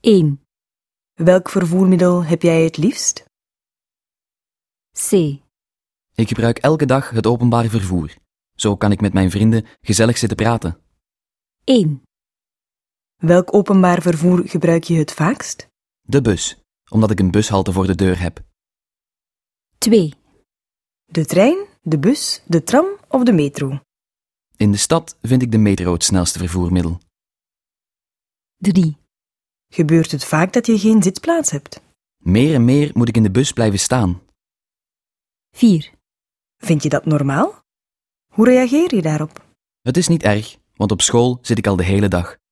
1. Welk vervoermiddel heb jij het liefst? C. Ik gebruik elke dag het openbaar vervoer. Zo kan ik met mijn vrienden gezellig zitten praten. 1. Welk openbaar vervoer gebruik je het vaakst? De bus, omdat ik een bushalte voor de deur heb. 2. De trein, de bus, de tram of de metro? In de stad vind ik de metro het snelste vervoermiddel. 3. Gebeurt het vaak dat je geen zitplaats hebt? Meer en meer moet ik in de bus blijven staan. 4. Vind je dat normaal? Hoe reageer je daarop? Het is niet erg, want op school zit ik al de hele dag.